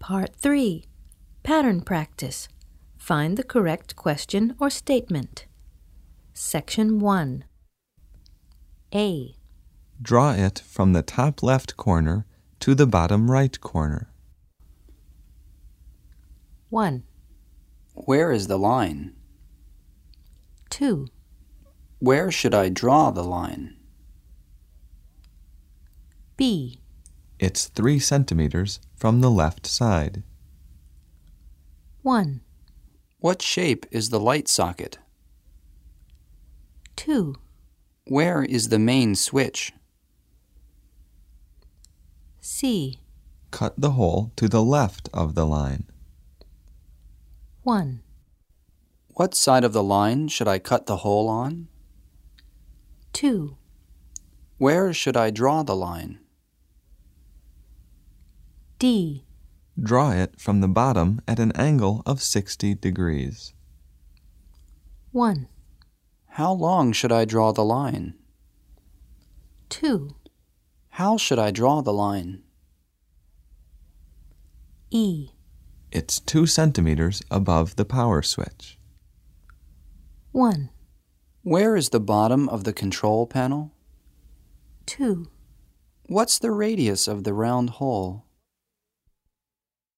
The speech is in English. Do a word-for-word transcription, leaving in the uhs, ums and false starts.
Part three. Pattern practice. Find the correct question or statement. Section one. A. Draw it from the top left corner to the bottom right corner. one. Where is the line? two. Where should I draw the line? B. It's three centimeters from the left side. one. What shape is the light socket? two. Where is the main switch? C. Cut the hole to the left of the line. one. What side of the line should I cut the hole on? two. Where should I draw the line? D. Draw it from the bottom at an angle of sixty degrees. one. How long should I draw the line? two. How should I draw the line? E. It's two centimeters above the power switch. one. Where is the bottom of the control panel? two. What's the radius of the round hole?